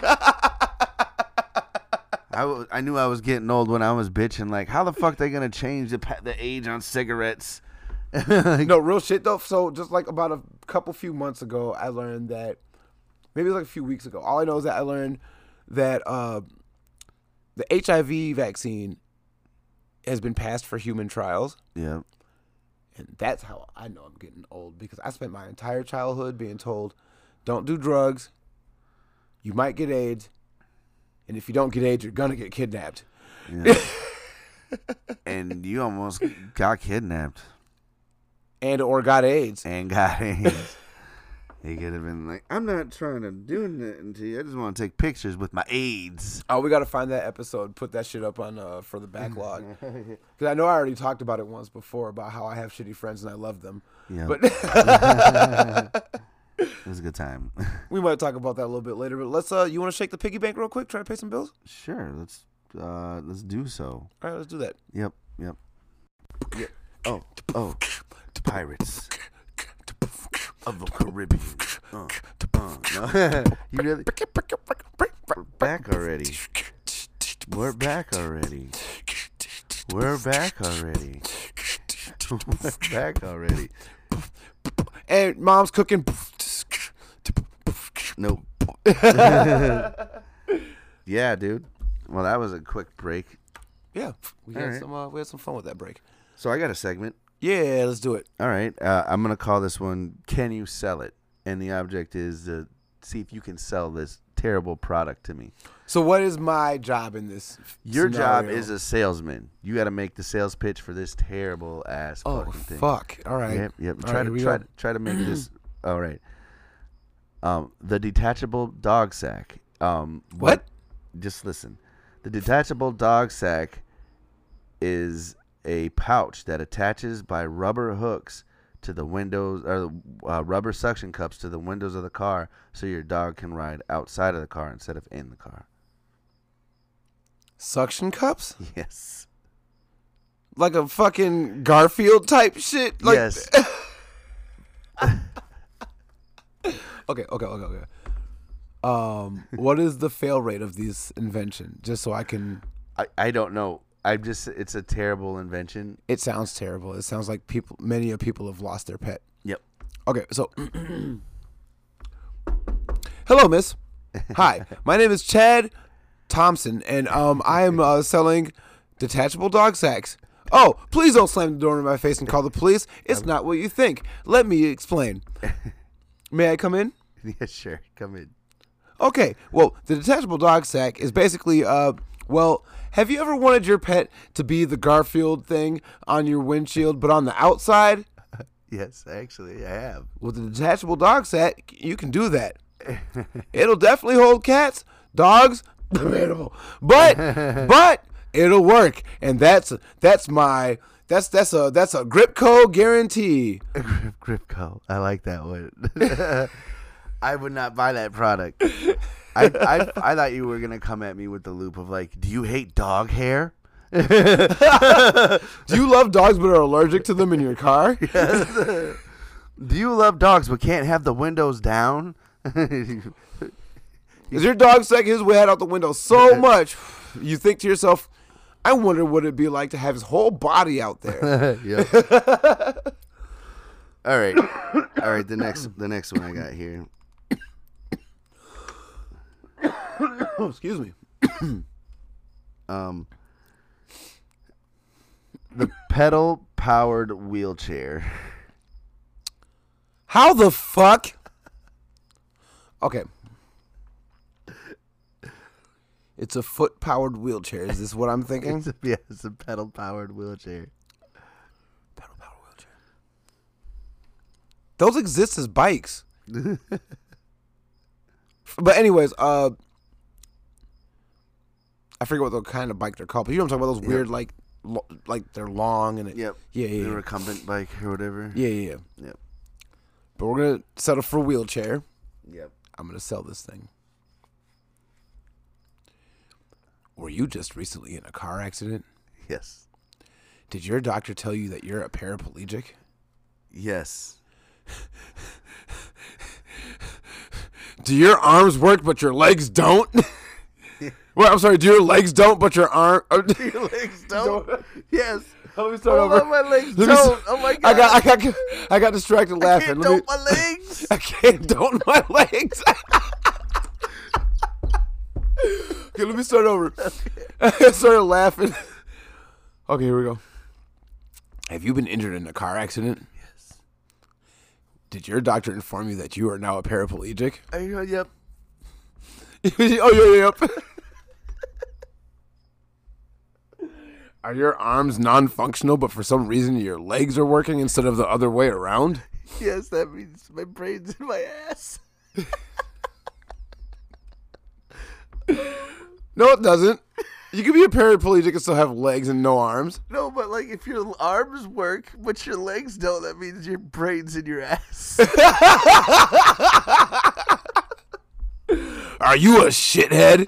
I knew I was getting old when I was bitching like, how the fuck they gonna change the age on cigarettes? No, real shit though. So just like about a few months ago, I learned that, maybe it was like a few weeks ago. All I know is that I learned that the HIV vaccine has been passed for human trials. Yeah. And that's how I know I'm getting old, because I spent my entire childhood being told, don't do drugs, you might get AIDS, and if you don't get AIDS, you're going to get kidnapped. Yeah. And you almost got kidnapped And or got AIDS. and got AIDS. He could have been like, I'm not trying to do nothing to you. I just want to take pictures with my AIDS. Oh, we got to find that episode, put that shit up on for the backlog. Because I know I already talked about it once before, about how I have shitty friends and I love them. Yeah. But It was a good time. we might talk about that a little bit later. But let's, you want to shake the piggy bank real quick? Try to pay some bills? Sure, let's do so. All right, let's do that. Yep. Oh, pirates of the Caribbean. No. You really? We're back already. We're back already. We're back already. We're back already. And mom's cooking. Nope. Yeah, dude. Well, that was a quick break. Yeah, we All had right. we had some fun with that break. So I got a segment. Yeah, let's do it. All right. I'm going to call this one, Can You Sell It? And the object is to see if you can sell this terrible product to me. So what is my job in this? Your job scenario? is a salesman. You got to make the sales pitch for this terrible ass Oh fucking thing. fuck! All right. Yep. All right, here we Try to make this. All right. The detachable dog sack. What? Just listen. The detachable dog sack is a pouch that attaches by rubber hooks to the windows, or rubber suction cups to the windows of the car, so your dog can ride outside of the car instead of in the car. Suction cups? Yes. Like a fucking Garfield type shit? Like, Yes. Okay. What is the fail rate of this invention? Just so I can. I don't know. It's a terrible invention. It sounds terrible. It sounds like many people have lost their pet. Yep. Okay, so hello, miss. Hi, my name is Chad Thompson, and I am selling detachable dog sacks. Oh, please don't slam the door in my face and call the police. It's not what you think. Let me explain. May I come in? Yeah, sure. Come in. Okay, well, the detachable dog sack is basically, well, have you ever wanted your pet to be the Garfield thing on your windshield, but on the outside? Yes, actually, I have. With the detachable dog sack, you can do that. It'll definitely hold cats, Dogs, debatable. But it'll work. And that's a Gripco guarantee. Gripco. I like that one. I would not buy that product. I thought you were gonna come at me with the loop of like, do you hate dog hair? Do you love dogs but are allergic to them in your car? Yes. Do you love dogs but can't have the windows down? Is your dog sticking his head out the window so much you think to yourself, I wonder what it'd be like to have his whole body out there. Yep. All right. The next one I got here. Oh, excuse me. The pedal powered wheelchair. How the fuck? Okay. It's a foot powered wheelchair. Is this what I'm thinking? It's a pedal powered wheelchair. Pedal powered wheelchair. Those exist as bikes. But anyways, I forget what the kind of bike they're called. But you know what I'm talking about? Those weird, like they're long and it. Yep. Yeah. The recumbent bike or whatever. Yeah. Yep. But we're gonna settle for a wheelchair. Yep. I'm gonna sell this thing. Were you just recently in a car accident? Yes. Did your doctor tell you that you're a paraplegic? Yes. Do your arms work but your legs don't? Well, I'm sorry. Do your legs don't but your arm? Your legs don't. Yes. Let me start Hold over. on, my legs don't. Oh my god. I got distracted laughing. I can't don't my legs. I can't don't my legs. Okay, let me start over. I started laughing. Okay, here we go. Have you been injured in a car accident? Yes. Did your doctor inform you that you are now a paraplegic? Yep. Oh, yeah, yep. Are your arms non-functional, but for some reason your legs are working instead of the other way around? Yes, that means my brain's in my ass. No, it doesn't. You can be a paraplegic and still have legs and no arms. No, but like if your arms work but your legs don't, that means your brain's in your ass. Are you a shithead?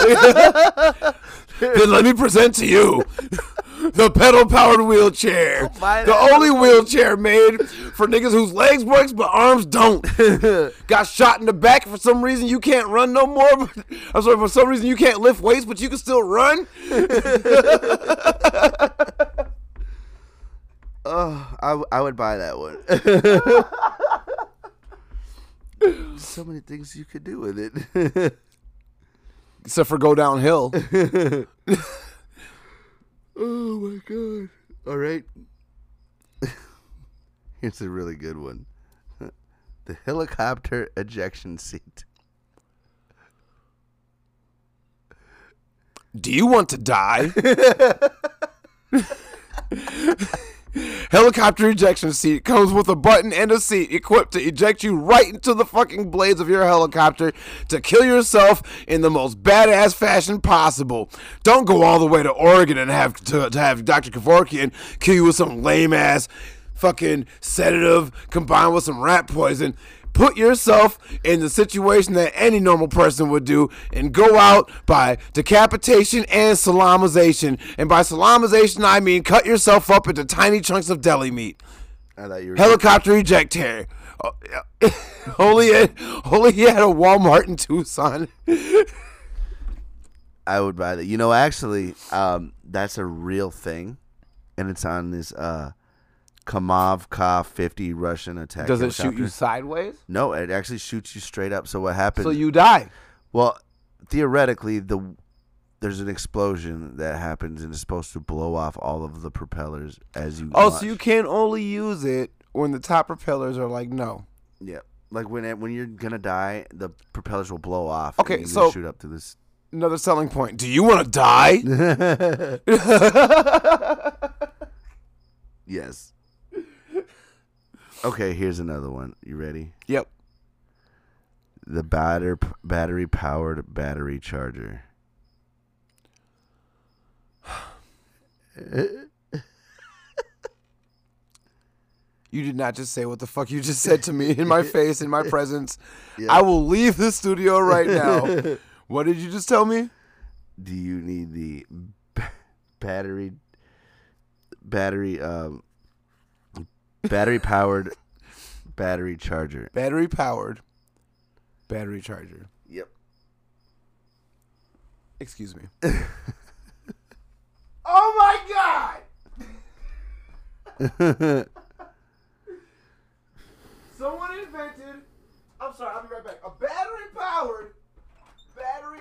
Then let me present to you the pedal-powered wheelchair. The only wheelchair made for niggas whose legs works but arms don't. Got shot in the back for some reason you can't run no more. I'm sorry, for some reason you can't lift weights but you can still run. Oh, I would buy that one. So many things you could do with it. Except for go downhill. Oh my god. All right. Here's a really good one. The helicopter ejection seat. Do you want to die? Helicopter ejection seat comes with a button and a seat equipped to eject you right into the fucking blades of your helicopter to kill yourself in the most badass fashion possible. Don't go all the way to Oregon and have Dr. Kevorkian kill you with some lame ass fucking sedative combined with some rat poison. Put yourself in the situation that any normal person would do and go out by decapitation and salamization. And by salamization, I mean cut yourself up into tiny chunks of deli meat. I thought you were Helicopter eject hair. Only at a Walmart in Tucson. I would buy that. You know, actually, that's a real thing, and it's on this Kamov Ka-50 Russian attack. Does it helicopter. shoot you sideways? No, it actually shoots you straight up. So what happens? So you die. Well, theoretically, there's an explosion that happens and it's supposed to blow off all of the propellers as you. Oh, launch. so you can only use it when the top propellers are like no. Yeah, like when you're gonna die, the propellers will blow off. Okay, and you so shoot up to this. Another selling point. Do you want to die? Yes. Okay, here's another one. You ready? Yep. the battery powered battery charger. You did not just say what the fuck you just said to me in my face, in my presence. Yeah. I will leave the studio right now. What did you just tell me? Do you need the battery powered battery charger? Battery powered battery charger. Yep. Excuse me. Oh my God! Someone invented. I'm sorry, I'll be right back. A battery powered battery.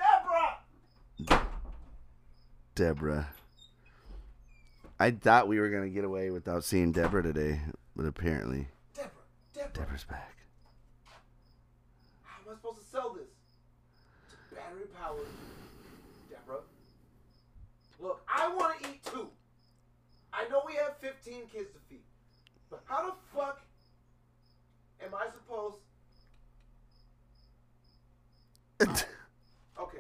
Deborah. I thought we were gonna get away without seeing Deborah today, but apparently Deborah's back. How am I supposed to sell this? Battery powered Deborah. Look, I want to eat too. I know we have 15 kids to feed, but how the fuck am I supposed? Okay.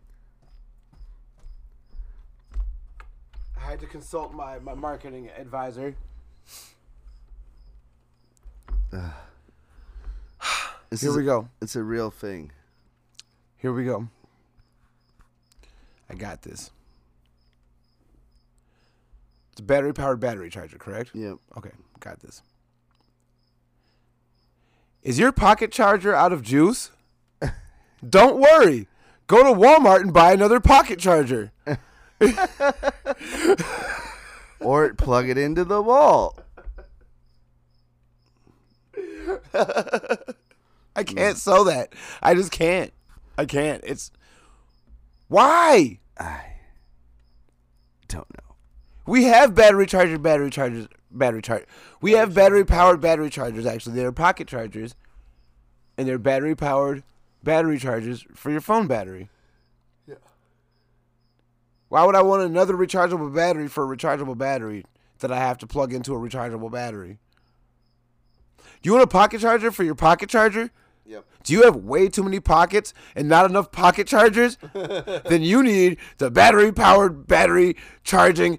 I had to consult my marketing advisor. Here we go. It's a real thing. Here we go. I got this. It's a battery-powered battery charger, correct? Yep. Okay, got this. Is your pocket charger out of juice? Don't worry. Go to Walmart and buy another pocket charger. Or plug it into the wall. I can't sell that. I just can't. I can't. It's why? I don't know. We have battery chargers. We have battery-powered battery chargers, actually. They're pocket chargers, and they're battery-powered battery chargers for your phone battery. Yeah. Why would I want another rechargeable battery for a rechargeable battery that I have to plug into a rechargeable battery? Do you want a pocket charger for your pocket charger? Yep. Do you have way too many pockets and not enough pocket chargers? Then you need the battery-powered battery charging,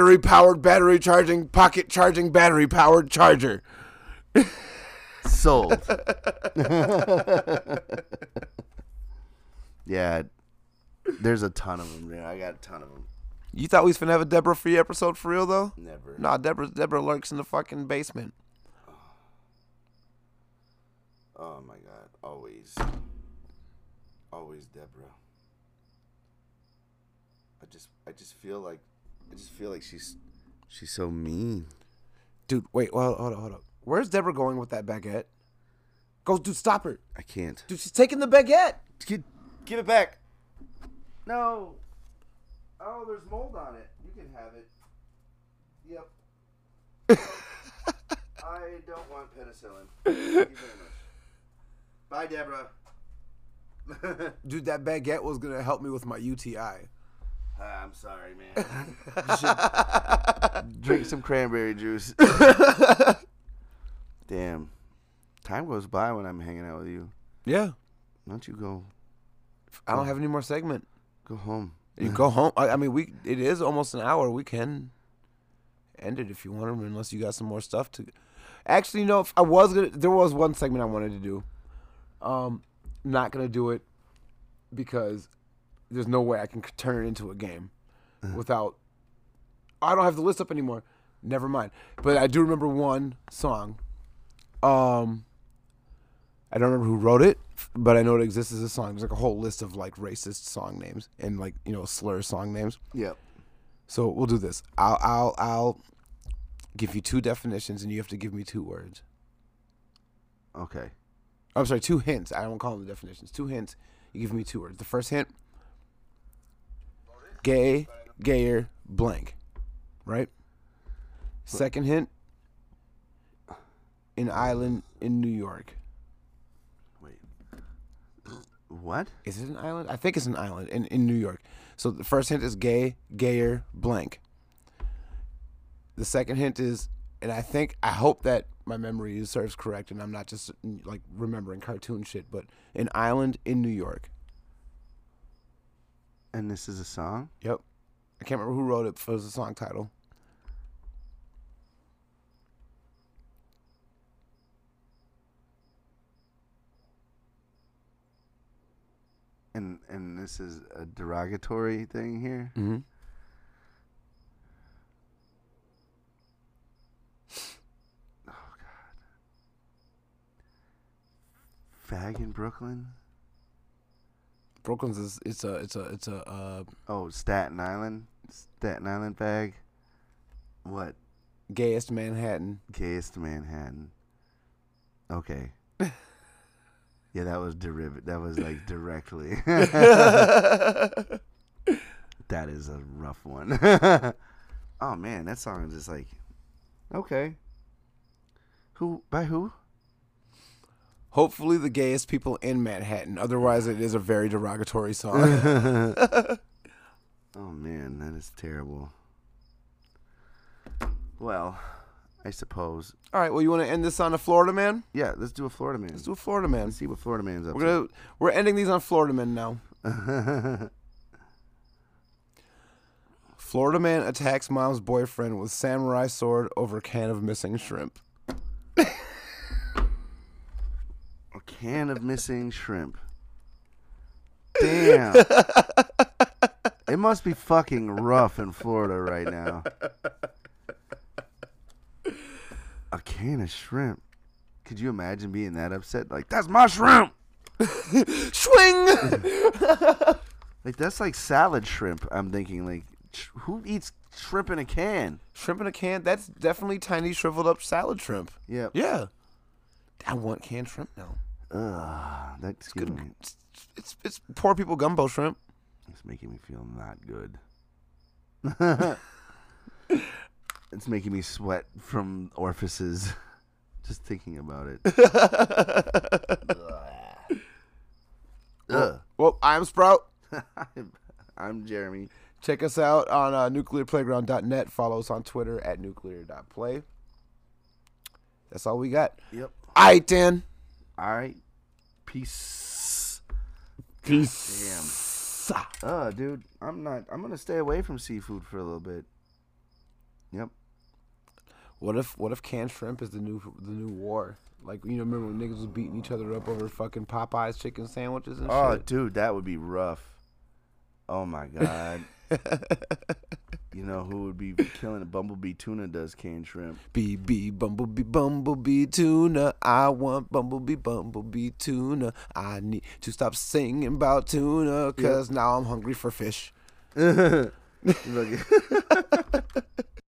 pocket charging, battery-powered charger. Sold. Yeah. There's a ton of them, man. I got a ton of them. You thought we was finna have a Deborah free episode for real though? Never. Nah, Deborah lurks in the fucking basement. Oh my God. Always Deborah. I just feel like she's so mean. Dude, wait, well, hold up. Where's Deborah going with that baguette? Go, dude, stop her. I can't. Dude, she's taking the baguette. Give it back. No. Oh, there's mold on it. You can have it. Yep. I don't want penicillin. Thank you very much. Bye, Deborah. Dude, that baguette was gonna help me with my UTI. I'm sorry, man. You should drink some cranberry juice. Damn. Time goes by when I'm hanging out with you. Yeah. Why don't you go? I don't have any more segment. Go home. You go home. I mean, it is almost an hour. We can end it if you want to, unless you got some more stuff to. Actually, no. If I was gonna, there was one segment I wanted to do. Not gonna do it because there's no way I can turn it into a game without. I don't have the list up anymore. Never mind. But I do remember one song. I don't remember who wrote it, but I know it exists as a song. There's like a whole list of like racist song names and like, you know, slur song names. Yep. So we'll do this. I'll give you two definitions and you have to give me 2 words. Okay. I'm sorry, 2 hints. I don't call them the definitions. 2 hints. You give me 2 words. The first hint: gay, gayer, blank. Right? Second hint: an island in New York. Wait. What? Is it an island? I think it's an island in New York. So the first hint is gay, gayer, blank. The second hint is, and I hope that my memory serves correct, and I'm not just like remembering cartoon shit. But an island in New York. And this is a song? Yep. I can't remember who wrote it for the song title. And this is a derogatory thing here? Mm-hmm. Oh God. Fag in Brooklyn? Brooklyn's is it's a Oh, Staten Island? Staten Island fag? What? gayest Manhattan. Gayest Manhattan. Okay. Yeah, that was that was like directly. That is a rough one. Oh man, that song is just like, okay. Who by who? Hopefully the gayest people in Manhattan. Otherwise, it is a very derogatory song. Oh man, that is terrible. Well, I suppose. All right. Well, you want to end this on a Florida Man? Yeah, let's do a Florida man. Let's do a Florida Man. Let's see what Florida man's up We're ending these on Florida Man now. to. Florida man attacks mom's boyfriend with samurai sword over can of missing shrimp. A can of missing shrimp. Damn. It must be fucking rough in Florida right now. A can of shrimp. Could you imagine being that upset? Like, that's my shrimp! Swing! Like, that's like salad shrimp. I'm thinking, like, who eats shrimp in a can? Shrimp in a can? That's definitely tiny shriveled up salad shrimp. Yep. Yeah. I want canned shrimp now. That's Good. good. It's poor people gumbo shrimp. It's making me feel not good. It's making me sweat from orifices just thinking about it. Ugh. Well, I'm Sprout. I'm Jeremy. Check us out on nuclearplayground.net. Follow us on Twitter at nuclear.play. That's all we got. Yep. All right, Dan. All right. Peace. Peace. Damn. Dude, I'm gonna stay away from seafood for a little bit. Yep. What if canned shrimp is the new war? Like, you know, remember when niggas was beating each other up over fucking Popeye's chicken sandwiches and Oh, shit? dude, that would be rough. Oh my God. You know who would be killing a Bumblebee Tuna does canned shrimp. BB Bumblebee Tuna. I want Bumblebee Tuna. I need to stop singing about tuna because now I'm hungry for fish. Look.